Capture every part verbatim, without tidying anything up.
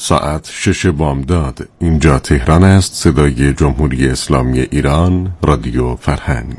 ساعت شش بامداد. اینجا تهران است. صدای جمهوری اسلامی ایران، رادیو فرهنگ.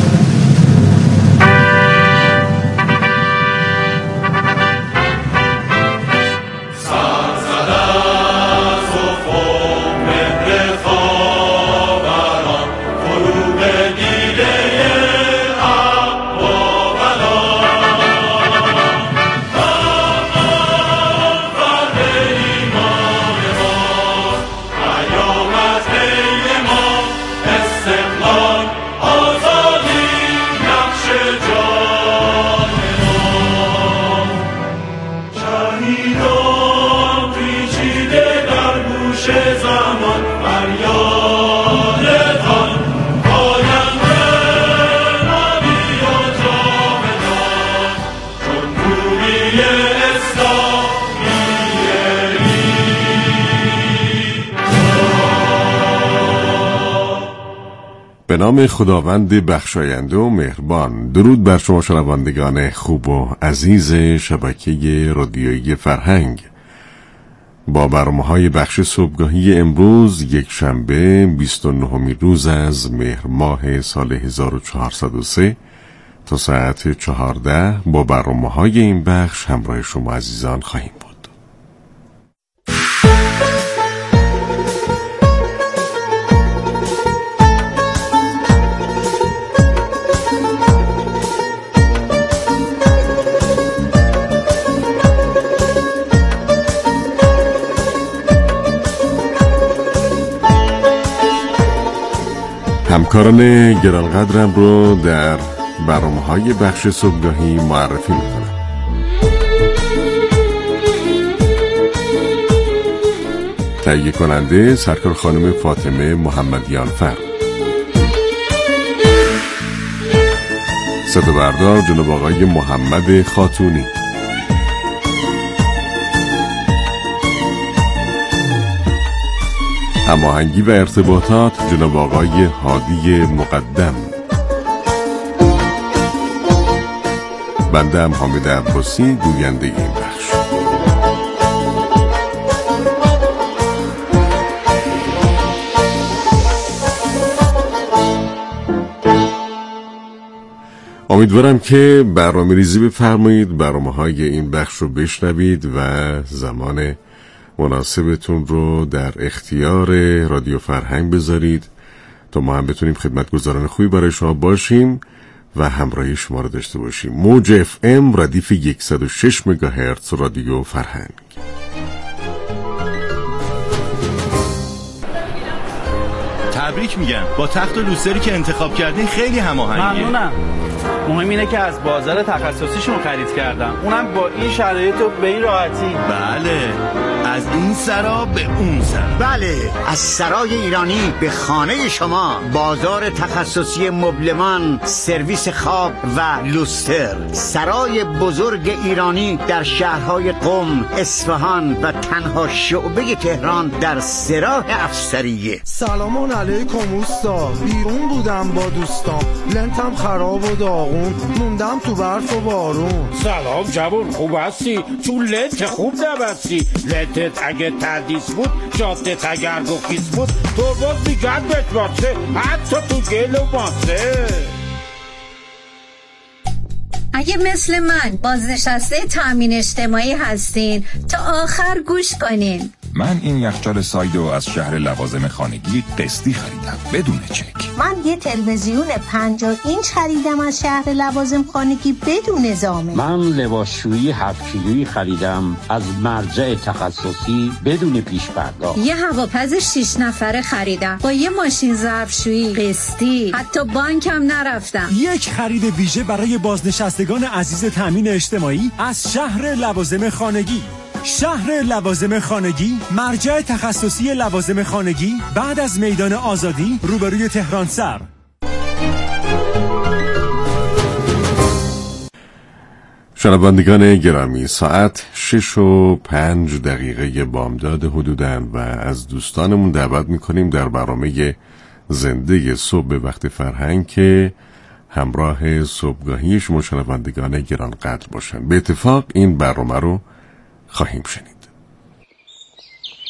به نام خداوند بخشاینده و مهربان. درود بر شما شنوندگان خوب و عزیز شبکه رادیویی فرهنگ. با برنامه‌های بخش صبحگاهی امروز یک شنبه بیست و نهمین روز از مهر ماه سال هزار و چهارصد و سه تا ساعت چهارده با برنامه‌های این بخش همراه شما عزیزان خواهیم بود. همکاران گرانقدرم رو در برنامه‌های بخش صبحگاهی معرفی می‌کنم. تهیه کننده سرکار خانم فاطمه محمدیانفر، صدا بردار جناب آقای محمد خاتونی، هماهنگی و ارتباطات جناب آقای هادی مقدم. بنده ام حامد عباسی، گوینده این بخش. امیدوارم که برنامه ریزی بفرمایید، برنامه‌های این بخش رو بشنوید و زمان مناسبتون رو در اختیار رادیو فرهنگ بذارید تا ما هم بتونیم خدمتگزاران خوبی برای شما باشیم و همراهی شما رو داشته باشیم. موج اف ام ردیف صد و شش مگاهرتز رادیو فرهنگ. تبریک میگم، با تخت و لوستری که انتخاب کردین خیلی هماهنگیه. ممنونم. مهم اینه که از بازار تخصصیشون خرید کردم، اونم با این شرایط و به این راحتی. بله، از این سرا به اون سرا. بله، از سرای ایرانی به خانه شما. بازار تخصصی مبلمان، سرویس خواب و لوستر. سرای بزرگ ایرانی در شهرهای قم، اصفهان و تنها شعبه تهران در سراح افسریه. سلام علیکم اوستا، بیرون بودم با دوستام، لنتم خراب و داغون، موندم تو برف و بارون. سلام جوون، خوب هستی؟ چون لنت خوب نبستی. لنتت اگه تردیس بود، جادت اگر گخیز بود، ترباز میگرد بهت باشه، حتی تو گل و ماسه. اگه مثل من بازنشسته تامین اجتماعی هستین تا آخر گوش کنین. من این یخچال سایدو از شهر لوازم خانگی قسطی خریدم بدون چک. من یه تلویزیون پنجاه اینچ خریدم از شهر لوازم خانگی بدون ضامن. من لباسشویی هفت کیلویی خریدم از مرجع تخصصی بدون پیش پرداخت. یه هواپز شش نفره خریدم با یه ماشین ظرفشویی قسطی، حتی بانکم نرفتم. یک خرید ویژه برای بازنشستگان عزیز تامین اجتماعی از شهر لوازم خانگی. شهر لوازم خانگی، مرجع تخصصی لوازم خانگی بعد از میدان آزادی روبروی تهران سر. شنوندگان گرامی، ساعت شش و پنج دقیقه بامداد حدوداً و از دوستانمون دعوت میکنیم در برنامه زنده صبح به وقت فرهنگ که همراه صبحگاهی شما شنوندگان گرانقدر باشن. به اتفاق این برنامه رو خواهیم شنید.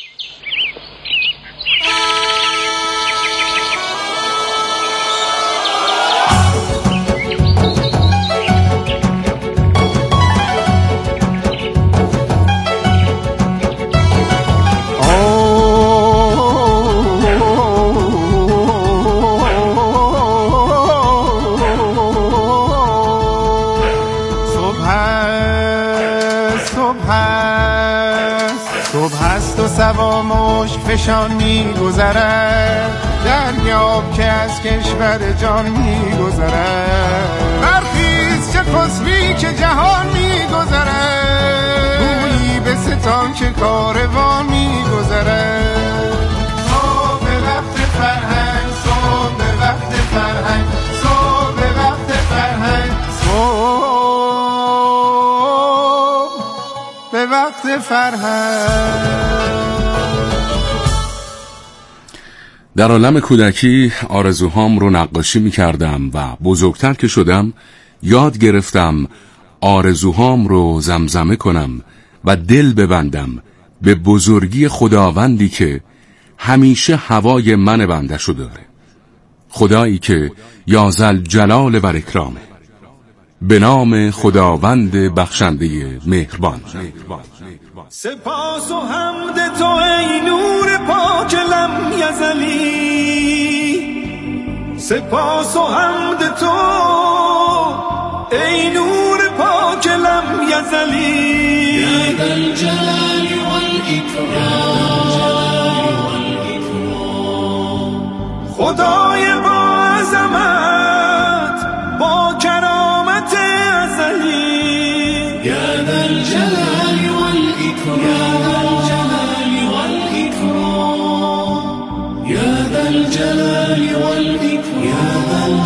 خشک فشان می‌گذرد، دریاب که از کشور جان می‌گذرد. برخیز چه خسبی که جهان می‌گذرد، گویی به ستان که کاروان می‌گذرد. صبح به وقت فرهنگ، صبح به وقت فرهنگ، صبح به وقت فرهنگ، صبح به وقت فرهنگ. در عالم کودکی آرزوهام رو نقاشی می کردم و بزرگتر که شدم یاد گرفتم آرزوهام رو زمزمه کنم و دل ببندم به بزرگی خداوندی که همیشه هوای من بندشو داره، خدایی که یازل جلال و اکرامه. به نام خداوند بخشنده مهربان. سپاس و حمد تو ای نور پاک لم یزلی، سپاس و حمد تو ای نور پاک لم یزلی. یا ذا الجلال والإکرام، خدای با عظمت با کرامت ازلی. یا ذا الجلال والإکرام، یا ذا الجلال والإکرام،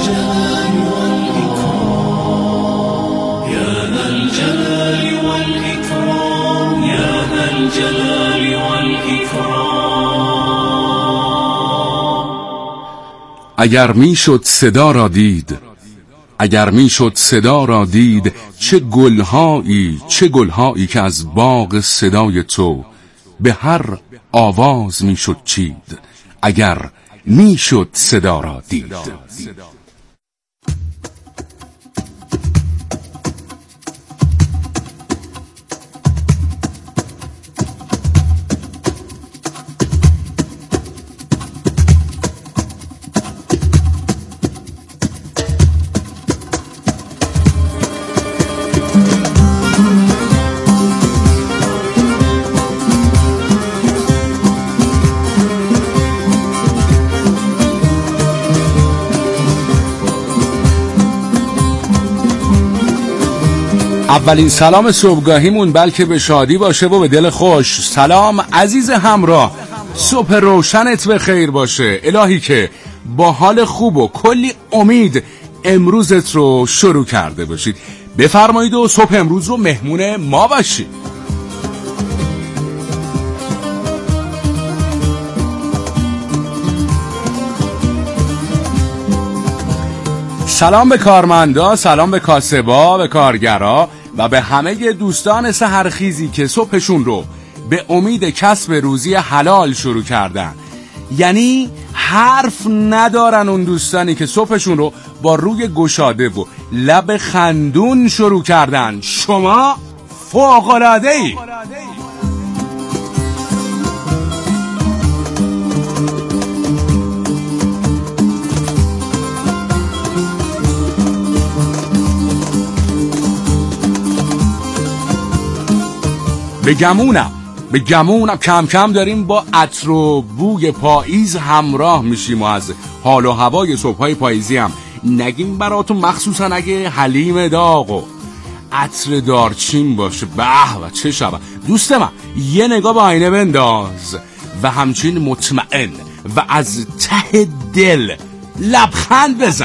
یا ذا الجلال والإکرام، یا ذا الجلال والإکرام. اگر میشد صدا را دید، اگر میشد صدا را دید، چه گلهایی چه گلهایی که از باغ صدای تو به هر آواز میشد چید. اگر میشد صدا را دید. اولین سلام صبحگاهیمون بلکه به شادی باشه و به دل خوش. سلام عزیز همراه، صبح روشنت به خیر باشه. الهی که با حال خوب و کلی امید امروزت رو شروع کرده باشید. بفرمایید و صبح امروز رو مهمون ما باشید. سلام به کارمندا، سلام به کاسبا، به کارگرا و به همه دوستان سحرخیزی که صبحشون رو به امید کسب روزی حلال شروع کردن. یعنی حرف ندارن اون دوستانی که صبحشون رو با روی گشاده و لب خندون شروع کردن. شما فوق‌العاده‌ای. به گمونم به گمونم کم کم داریم با عطر و بوی پاییز همراه میشیم و از حال و هوای صبح‌های پاییزی هم نگیم براتون، مخصوصا اگه حلیم داغ و عطر دارچین باشه. به و چه شبه. دوست من یه نگاه به آینه بنداز و همچین مطمئن و از ته دل لبخند بزن.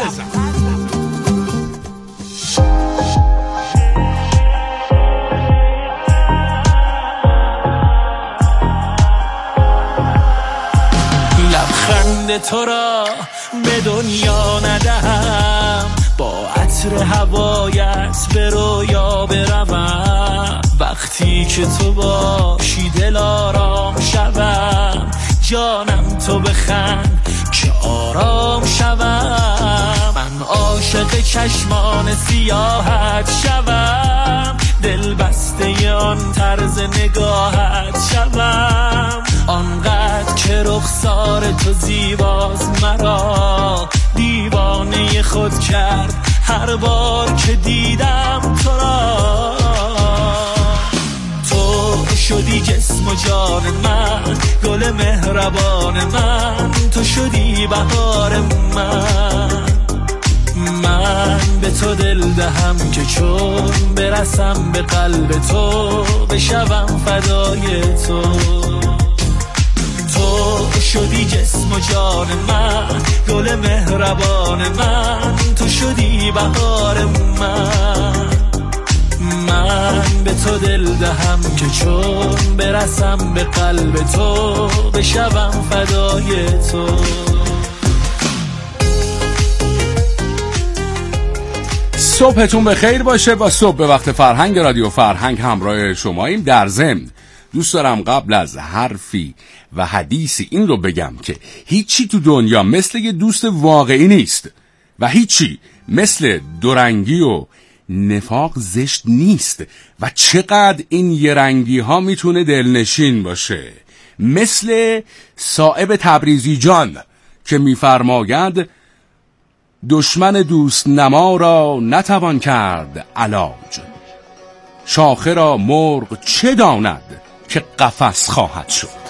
تو را به دنیا ندهم، با عطر هوایت به رویا بروم. وقتی که تو باشی دل آرام شوم، جانم تو بخند که آرام شوم. من عاشق چشمان سیاحت شوم، دل بسته آن طرز نگاهت شوم. آنقدر که رخسار تو زیباز مرا دیوانه خود کرد هر بار که دیدم تو را. تو شدی جسم و جان من، گل مهربان من، تو شدی بهار من. من به تو دل دهم که چون برسم به قلب تو، بشوم فدای تو. تو شدی جسم و جان من، گل مهربان من، تو شدی بهار من. من به تو دل دهم که چون برسم به قلب تو، بشوم فدای تو. صبحتون به خیر باشه. با صبح به وقت فرهنگ رادیو فرهنگ همراه شماییم. در ضمن دوست دارم قبل از حرفی و حدیثی این رو بگم که هیچی تو دنیا مثل یه دوست واقعی نیست و هیچی مثل دورنگی و نفاق زشت نیست و چقدر این یه رنگی ها میتونه دلنشین باشه، مثل صائب تبریزی جان که میفرماید دشمن دوست نما را نتوان کرد علاج، شاخه را مرغ چه داند که قفس خواهد شد.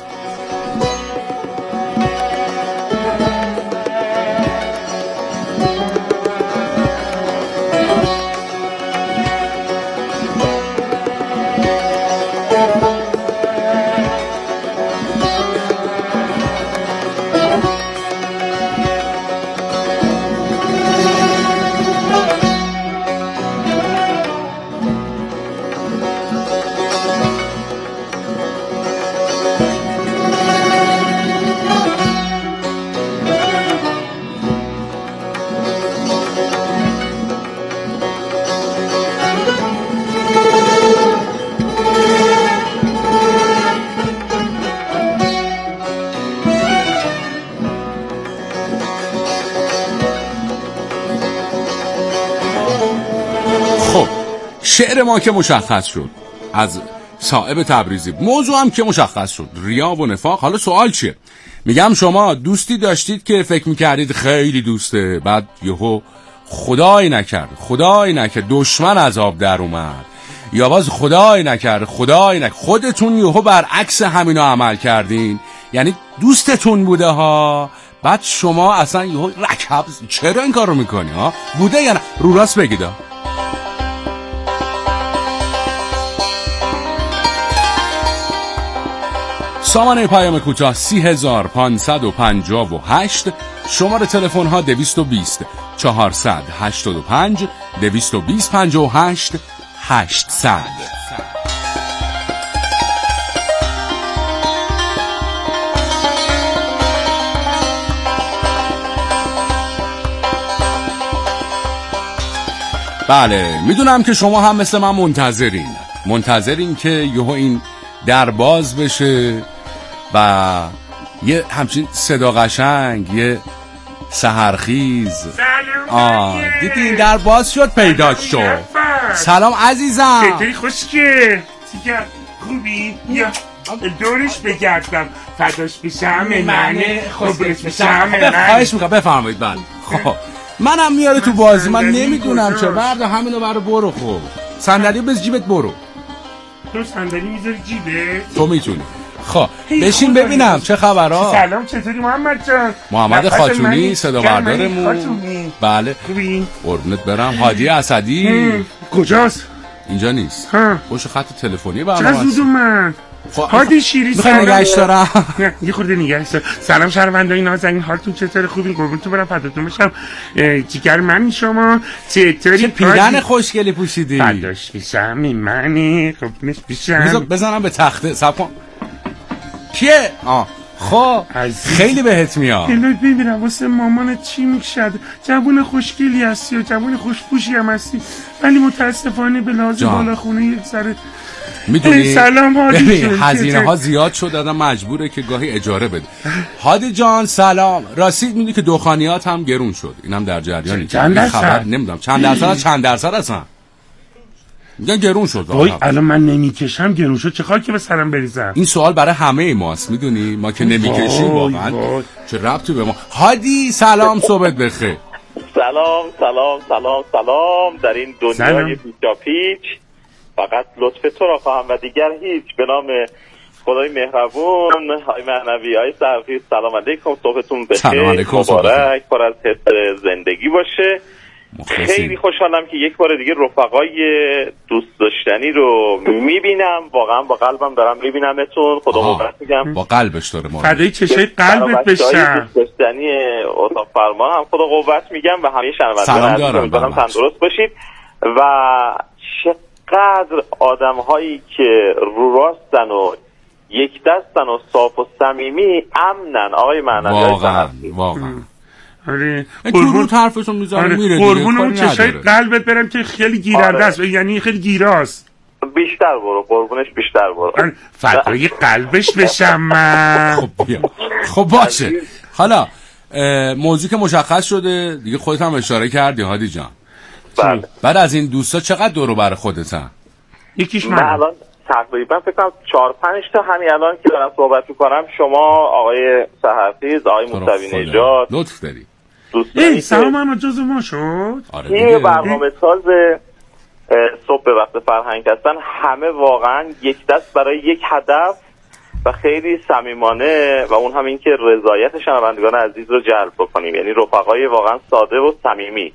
شعر ما که مشخص شد از صائب تبریزی، موضوع هم که مشخص شد ریا و نفاق. حالا سوال چیه؟ میگم شما دوستی داشتید که فکر میکردید خیلی دوسته، بعد یهو خدای نکرد خدای نکرد دشمن از آب در اومد، یا باز خدای نکرد خدای نکرد خودتون یهو برعکس همینا عمل کردین، یعنی دوستتون بوده ها، بعد شما اصلا یهو رکب چرا این کار رو میکنی ها؟ بوده یا نه؟ رو راست بگید ها. سامانه پیام کوتاه سی هزار پانصد و پنجاه و هشت، شماره تلفن ها دویست و بیست چهارصد هشتاد و پنج دویست و بیست پنجاه و هشت هشتصد. بله میدونم که شما هم مثل من منتظرین منتظرین که یهو این در باز بشه و یه همچین صدا قشنگ، یه سحرخیز. آه دیدین در باز شد پیدا شد. سلام عزیزم، چطوری؟ خوشگه دیگر خوبی؟ یا دورش بگردم فداش بشم منه خوبش بشم منه. خواهش میکنم بفرمایید. بله خب منم میاره تو بازی، من نمیدونم چه برده همینو برو برو. خب صندلی بز جیبت برو. تو صندلی میذاری جیبه؟ تو میتونی. خب بشین ببینم چه خبرها. سلام، چطوری محمد جان؟ محمد خاتونی صدا بردارمون. بله خوبی؟ قربونت برم. هادی اسدی کجاست؟ اینجا نیست، پشت خط تلفنی برنامه. چه زودم من هادی شیری میخوای نگهش دارم؟ نه یه خورده نگهش دارم. سلام شهروندای نازنین، حالتون چطوره؟ خوبین؟ قربونتون برم، فداتون بشم. جیگر من شما چطوری؟ چه پیرن خوشگلی پوشیدی. فداش بشم منی قربونش بشم. بزنم به تخته. صبر کن. کیه؟ آه خب خیلی بهت میاد. الهی ببینم واسه مامانت چی میکشد. جوون خوشگلی هستی و جوون خوشپوشی هم هستی، ولی متاسفانه به لحاظ بالاخونه یک ذره میدونی سلام هادی جان، هزینه ها زیاد شد، آدم مجبوره که گاهی اجاره بده. هادی جان سلام. راستی میدونی که دخانیات هم گرون شد، اینم در جریانی. چند درصد؟ خبر نمیدونم چند درصد چند درصد اصلا میگن گرون شد. وای الان من نمیکشم گرون شد، چه خاکی به سرم بریزم؟ این سوال برای همه ماست، میدونی ما که نمیکشیم واقعا چه ربطی به ما. هادی سلام، صبحت بخیر. سلام سلام سلام سلام. در این دنیای پیچاپیچ فقط لطف تو را خواهم و دیگر هیچ. به نام خدای مهربون، های معنوی، های سرخی، سلام علیکم، صبحتون بخیر، مبارک، پر از حس زندگی باشه. مخلصی. خیلی خوشحالم که یک بار دیگه رفقای دوست داشتنی رو میبینم، واقعا با قلبم دارم میبینمتون. خدا قوت میگم با قلبش داره ما فدای چشای قلبت بشم. دوست داشتنی اتاق فرمان هم خدا قوت میگم و همه شنوندگان امیدوارم تندرست باشید. و چقدر آدم هایی که رو راستن و یک دستن و صاف و صمیمی امنن آقای معنوی. واقعا واقعا آره قربون حرفشون میذاره آره. میره قربون اون چشای قلبت برم که خیلی گیرنده است. آره. یعنی خیلی گیراست. بیشتر برو قربونش، بیشتر برو. فدای قلبش بشم من. خب بیا خب باشه. حالا موضوع که مشخص شده دیگه، خودت هم اشاره کردی هادی جان. بله. بعد از این دوستا چقدر دور و بر خودتن؟ یکیش من الان تقریبا فکر کنم چهار پنج تا همین الان که دارم صحبت میکنم، شما آقای سحرخیز، آقای موسوی نژاد، لطف داری. ای سلام هم جزو ما شد. آره این برنامه ساز صبح به وقت فرهنگ هستن، همه واقعا یک دست برای یک هدف و خیلی صمیمانه، و اون هم این که رضایت شنوندگان عزیز رو جلب بکنیم. یعنی رفقای واقعا ساده و صمیمی.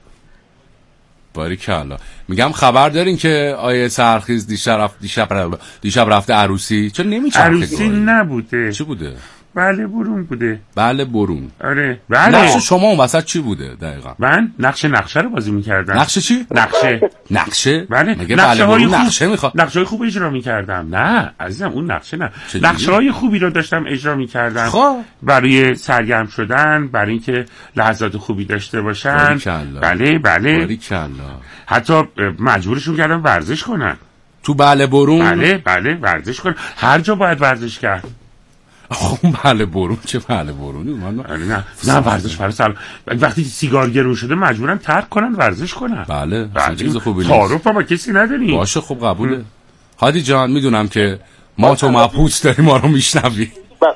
باریکلا. میگم خبر دارین که آیه سرخیز دیشب رفت دیشب رفت دیشب رفته عروسی؟ چرا نمیچرخه؟ عروسی نبوده. چی بوده؟ بله برون بوده. بله برون. آره بله. نقش شما اون وسط چی بوده دقیقاً؟ من نقش نقشه رو بازی می‌کردم. نقشه چی؟ نقشه. نقشه؟ بله. مگه بله برون نقشه می‌خواد؟ نقشه‌های خوب اجرا می‌کردم. نه عزیزم اون نقشه نه. نقشه‌های خوبی رو داشتم اجرا می‌کردم. خب برای سرگرم شدن، برای اینکه لحظات خوبی داشته باشن. بله بله. باریکلا. حتی مجبورشون کردم ورزش کنن. تو بله برون؟ بله بله ورزش کنن. هر جا باید ورزش کرد. خب بله برون چه بله برونی من نه نه ورزش برای سلام. وقتی سیگار گرون شده مجبورن ترک کنن ورزش کنن. بله چیز خوبی نیست. تعارف با کسی نداری. باشه خب قبوله. هادی جان میدونم که ما تو مبهوت داری ما رو میشنوی.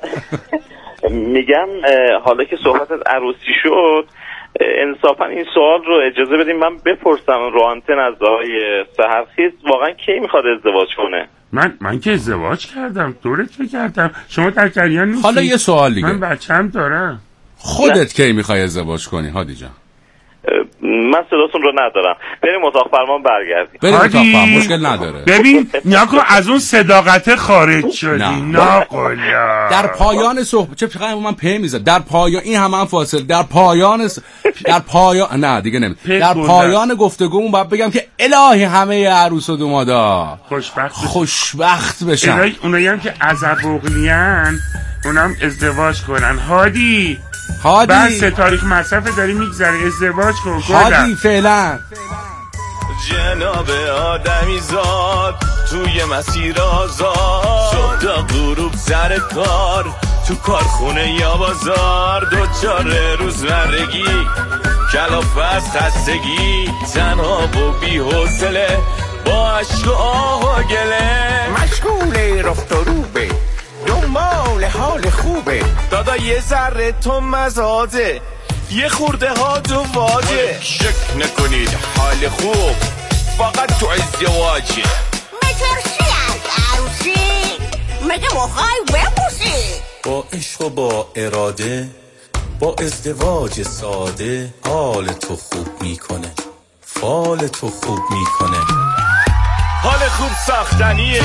میگم حالا که صحبت از عروسی شد، انصافا این سوال رو اجازه بدیم من بپرسم رو آنتن از آقای سحرخیز، واقعا کی میخواد ازدواج کنه؟ من من که ازدواج کردم، دورت فکر کردم شما در جریان نیستی. حالا یه سوال دیگه، من بچه‌م دارم. خودت کی میخوای ازدواج کنی هادی جان؟ من صداتون رو ندارم. بریم اتاق فرمان برگردیم. بریم اتاق فرمان، مشکل نداره. ببین نیاکو از اون صداقت خارج شدی. ناقلا در پایان صحبت چه فقط من پی میزد در پایان این هم, هم فاصله در پایان س... در پایان نه دیگه نمی در پایان گفتگومون باید بگم که الهی همه عروس و دومادا خوشبخت خوشبخت بشن. اونایی هم که عزبوغلیان اونم ازدواج کنن. هادی هادی بعد سه تاریخ مصرف داری میگذره، ازدواج کن. هادی فعلا جناب آدمی زاد توی مسیر آزاد شد تا غروب سر کار تو کارخونه یا بازار، دوچار روزمرگی کلاف از خستگی، تنها و بی حوصله با عشق و آه و گله، مشغول رفت و روبه دنبال حال خوبه، دادا یه ذره تو مزاده یه خورده ها تو واجه، شک نکنید حال خوب فقط تو ازدواجه. مترسی از عروسی مگه مخوای بپوسی؟ با عشق و با اراده با ازدواج ساده، حال تو خوب میکنه فال تو خوب میکنه. حال خوب ساختنیه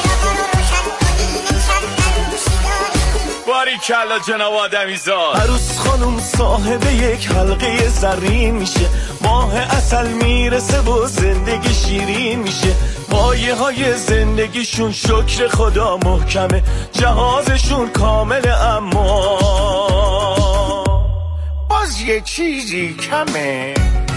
باری کلا جناب آدمی زاد. عروس خانم صاحب یک حلقه زرین میشه، ماه اصل میرسه و زندگی شیرین میشه، پایه های زندگیشون شکر خدا محکمه، جهازشون کامله اما باز یه چیزی کمه.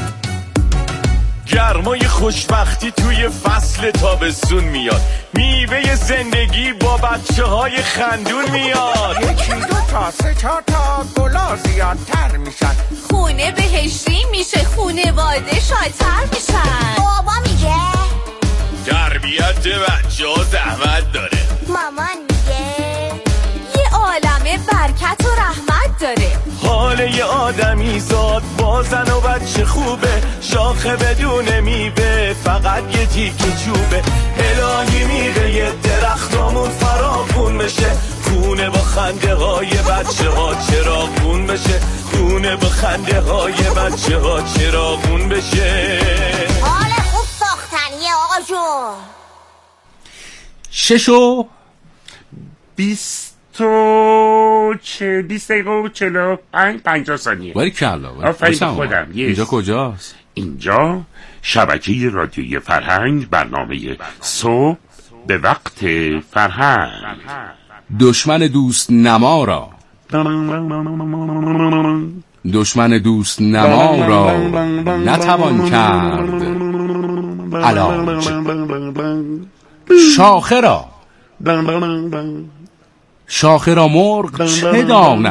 گرمای خوشبختی توی فصل تابستون میاد، میوه زندگی با بچه های خندون میاد، یکی دو تا سه چهار تا گلا زیادتر میشن، خونه بهشتی میشه، خونواده شادتر میشن. بابا میگه تربیت بچه ها زحمت داره، مامان میگه یه عالمه برکت و رحمت داره. حال یه آدمی زاد با زن و بچه خوبه، شاخه بدون میوه فقط یه تیکه چوبه. الهی میره یه درختامون فراخون بشه، خونه با خنده های بچه ها چراغون بشه، خونه با خنده های بچه ها چراغون بشه. حال خوب ساختنیه آقا جون. ششو بیست و چه بیست دقیقه و چلو پنج پنجاه ثانیه. باری کلا آفرین خودم. اینجا کجاست؟ اینجا شبکه رادیویی فرهنگ، برنامه صبح به وقت فرهنگ. دشمن دوست نما را دشمن دوست نما را نتوان کرد علاج. شاخه را شاخه را مرغ چه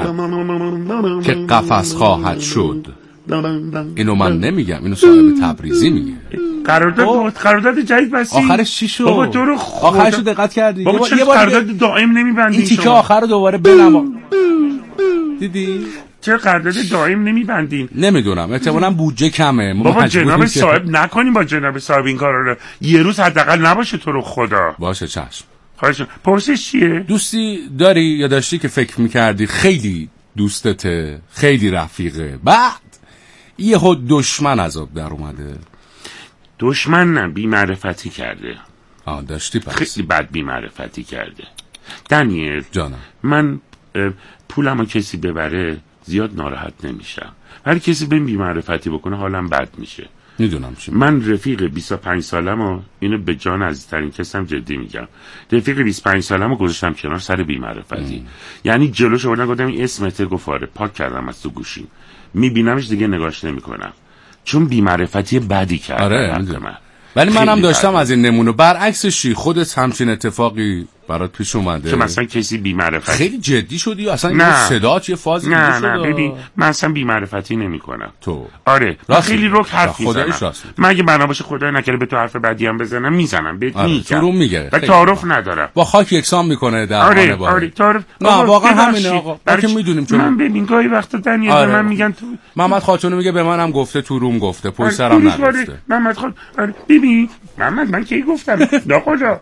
داند که قفس خواهد شد. اینو من نمیگم، اینو صاحب تبریزی میگه. قرارداد قرارداد جدید بستی. آخرش چی شد؟ بابا تو رو آخرشو دقت کردی؟ بابا چرا قرارداد دائم نمیبندی؟ این تیکه آخر رو دوباره بنوام. دیدی؟ چرا قرارداد دائم نمیبندین؟ نمیدونم، احتمالاً بودجه کمه. بابا جناب صاحب نکنیم با جناب صاحب این کارا رو. یه روز حداقل نباشه تو رو خدا. باشه چشم. خواهش. پرسش چیه؟ دوستی داری یا داشتی که فکر میکردی خیلی دوستته، خیلی رفیقه، بعد یهو دشمن از آب در اومده؟ دشمن نه، بی‌معرفتی کرده. آه داشتی پس. خیلی بد بی‌معرفتی کرده. دنیل جانم، من پولمو کسی ببره زیاد ناراحت نمیشم، ولی کسی بهم بی‌معرفتی بکنه حالم بد میشه. میدونم چی. من رفیق بیست و پنج سالمو، اینو به جان عزیزترین کسم جدی میگم، رفیق بیست و پنج سالمو گذاشتم کنار سر بی‌معرفتی. یعنی جلوش آوردن گفتم این اسمته، گفت آره، پاک کردم از تو گوشیم، میبینمش دیگه نگاش نمیکنم، چون بی‌معرفتی بدی کرد. آره من. ولی منم داشتم از این نمونه. برعکسش چی؟ خودت همچین اتفاقی برات پیش اومده که مثلا کسی بی‌معرفتی خیلی جدی شدی یا اصلا این صدات یه فازی نه شده؟ نه ببین من اصلا بی‌معرفتی نمیکنم. تو آره خیلی رک حرف میزنم. من اگه بنا باشه خدای نکره به تو حرف بدی هم بزنم میزنم بهت آره. میگم. تو رو میگه و تعارف ندارم. با خاک یکسان میکنه در آره آره تعارف. نه واقعا همینه آقا. ما میدونیم چون من ببین گاهی وقتا دنیل آره. به من میگن تو محمد خاتون میگه به منم گفته تو روم گفته پشت سرم نگفته. محمد خات آره ببین محمد من کی گفتم ناخدا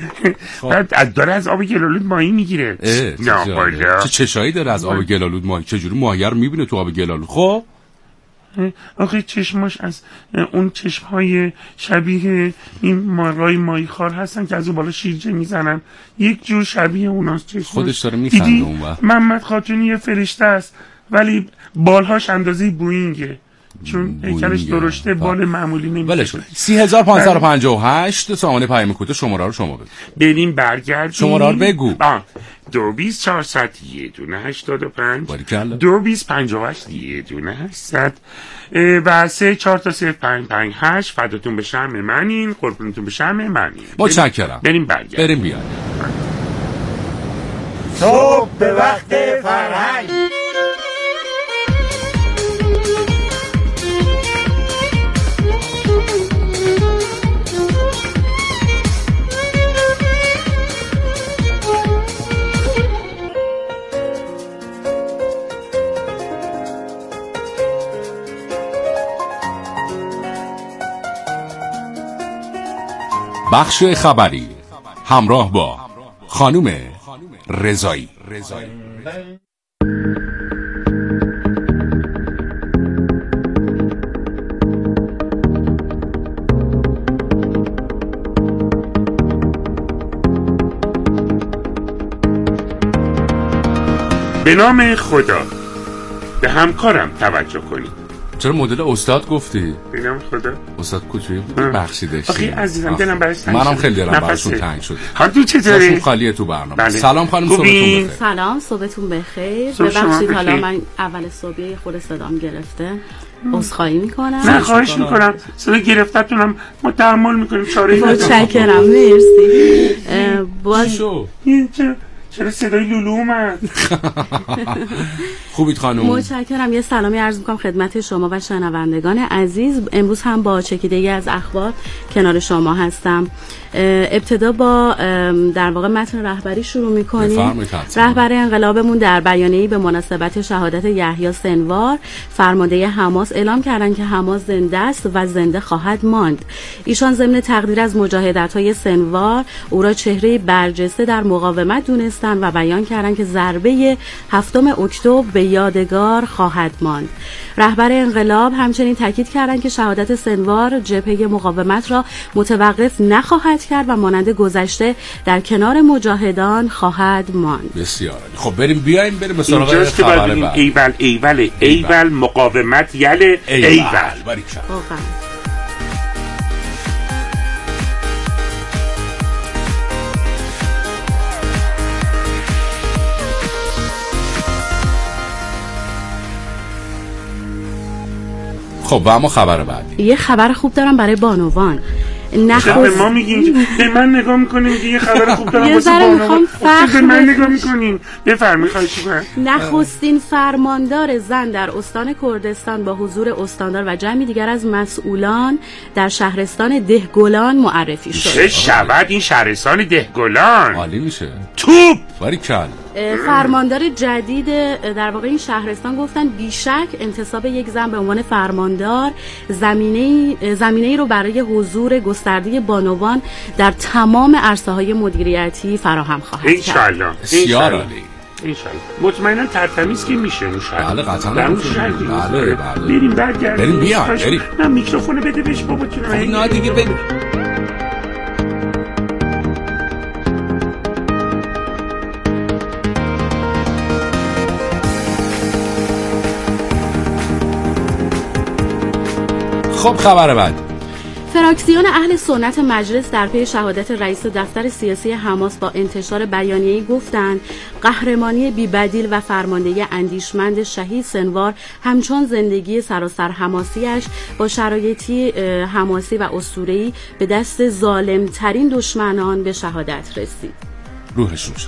بعد داره از آب گلالود ماهی میگیره. نه چه چشایی داره از آب گلالود ماهی؟ چه جوری ماهی رو میبینه تو آب گلالود؟ خب آخه چشماش از اون چشمهای شبیه این مارای ماهی خار هستن که از اون بالا شیرجه میزنن، یک جور شبیه اوناست چشماش. خودش داره میخنده اون وقت. محمد خاتونی یه فرشته است ولی بالهاش اندازه بوینگه، چون هیکلش درشته، بال معمولی نمیشه. سی هزار پانصد و پنجاه و هشت سامانه پیام کوتاه. شماره رو شما بگو. بریم برگردیم. شماره رو بگو. دو بیست چهارصد یه دونه هشتاد و پنج، دو بیست پنجاه و هشت یه دونه هشتصد و سه چهار تا صفر پنج پنج هشت. فداتون به شرم منین، قربونتون به شرم منین. متشکرم. بریم برگردیم. بریم بیایم. صبح به وقت فرهنگ. بخش خبری همراه با خانم رضایی. به نام خدا. به همکارم توجه کنید. چرا مدل استاد گفتی؟ ببینم خدا. استاد کوچویی بودی بخشیدش. آخه عزیزم دلم برای تنگ منم خیلی دلم براشون تنگ شده. ها تو چطوری؟ خالیه تو برنامه. بله. سلام خانم، صبحتون بخیر. سلام، صبحتون بخیر. ببخشید حالا من اول صبحی خود صدام گرفته. عذرخواهی میکنم. نه خواهش میکنم. صدا گرفتتونم ما تحمل میکنیم. چاره ای متشکرم. مرسی. باز چرا صدای لولو اومد؟ خوبید خانم؟ متشکرم. یه سلامی عرض میکنم خدمت شما و شنوندگان عزیز. امروز هم با چکیده‌ای از اخبار کنار شما هستم. ابتدا با در واقع متن رهبری شروع میکنیم. رهبر انقلابمون در بیانیه‌ای به مناسبت شهادت یحیی سنوار فرمانده حماس اعلام کردند که حماس زنده است و زنده خواهد ماند. ایشان ضمن تقدیر از مجاهدت‌های سنوار او را چهره برجسته در مقاومت دونستند و بیان کردند که ضربه هفتم اکتبر به یادگار خواهد ماند. رهبر انقلاب همچنین تاکید کردند که شهادت سنوار جبهه مقاومت را متوقف نخواهد کرد و مانند گذشته در کنار مجاهدان خواهد ماند. بسیار عالی. خب بریم بیایم بریم به سراغ خبر بعد. ایول ایول ایول مقاومت یله ایول. باریکلا. خب و اما خبر بعدی. یه خبر خوب دارم برای بانوان. نخست به ما میگین به من نگاه میکنین که یه خبر خوب دارم واسه بانوان. به من نگاه میکنین. بفرمایید خواهش می‌کنم. نخستین فرماندار زن در استان کردستان با حضور استاندار و جمعی دیگر از مسئولان در شهرستان دهگلان معرفی شد. چه شود این شهرستان دهگلان؟ عالی میشه. توپ باریکلا. فرماندار جدید در واقع این شهرستان گفتن بیشک انتصاب یک زن به عنوان فرماندار زمینه زمینه‌ای رو برای حضور گسترده بانوان در تمام عرصه‌های مدیریتی فراهم خواهد کرد. انشالله. انشالله. انشالله. مطمئنا ترتمیز که میشه اون شهر. بله قطعا. بله بله. بریم برگردیم. بریم بیا. بریم. من میکروفون بده بهش بابا چون نه دیگه بریم. خب خبر بعد. فراکسیون اهل سنت مجلس در پی شهادت رئیس دفتر سیاسی حماس با انتشار بیانیه‌ای گفتند قهرمانی بی‌بدیل و فرماندهی اندیشمند شهید سنوار همچون زندگی سراسر حماسیش با شرایطی حماسی و اسطوره‌ای به دست ظالم‌ترین دشمنان به شهادت رسید. روحش روشن.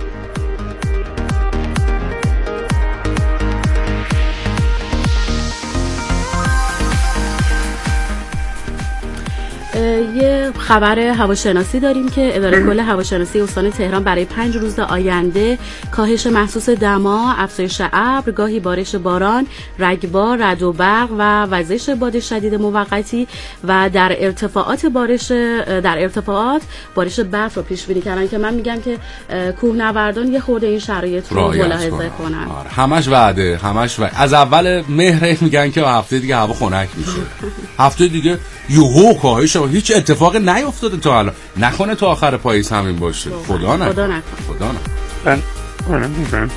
یه خبر هواشناسی داریم که اداره کل هواشناسی استان تهران برای پنج روز آینده کاهش محسوس دما، افزایش ابر، گاهی بارش باران، رگبار، رعد و برق و وزش باد شدید موقتی و در ارتفاعات بارش در ارتفاعات بارش برف رو پیش بینی کردن که من میگم که کوهنوردان یه خورده این شرایط رو ملاحظه کنن. آره. همش وعده، همش وعده. از اول مهر میگن که هفته دیگه هوا خنک میشه. هفته دیگه یهو کاهش و هیچ اتفاقی نیفتاده تا الان. نکنه تا آخر پاییز همین باشه. خدا نکنه. خدا نکنه. خدا نکنه. من منم میگم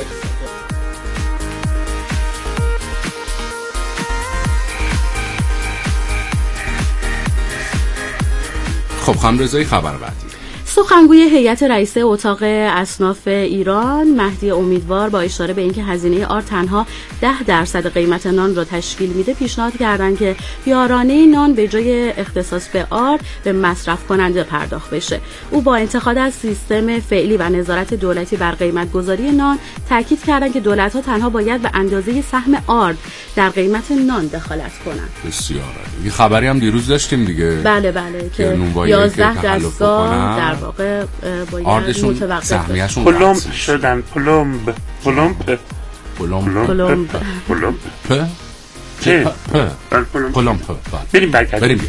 خب خانم رضایی خبر بعدی. سخنگوی هیئت رئیسه اتاق اصناف ایران مهدی امیدوار با اشاره به اینکه هزینه آرد تنها ده درصد قیمت نان را تشکیل میده پیشنهاد کردند که یارانه نان به جای اختصاص به آرد به مصرف کننده پرداخت بشه. او با انتقاد از سیستم فعلی و نظارت دولتی بر قیمت گذاری نان تاکید کردند که دولت‌ها تنها باید به اندازه سهم آرد در قیمت نان دخالت کنند. بسیار عالی. یه خبری هم دیروز داشتیم دیگه. بله بله که یازده دستگاه در واقع باید متوقف سهمیه‌شون پلمب شدن. پلمب پلمب پلمب پلمب پلمب پ چه پلمب بریم برگردیم. بریم.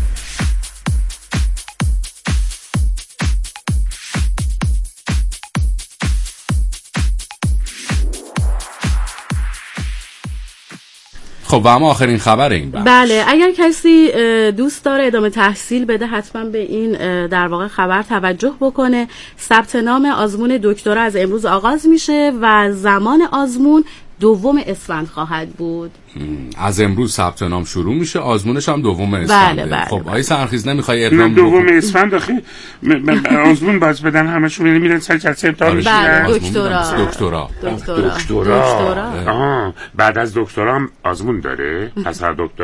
خب و اما آخرین خبر این بخش. بله اگر کسی دوست داره ادامه تحصیل بده حتما به این در واقع خبر توجه بکنه. ثبت نام آزمون دکترا از امروز آغاز میشه و زمان آزمون دوم اسفند خواهد بود. از امروز ثبت نام شروع میشه، آزمونش هم دوم اسفند. بله بله. خب آقای سرخیز نمیخوای اقدام بکنی؟ دوم اسفند آخه آزمون باز بدن همشون میرن سر جلسه امتحان میشن. بله دکترا. دکترا. دکترا. دکترا. آها بعد از دکترا هم آزمون داره؟ پس هر دکتر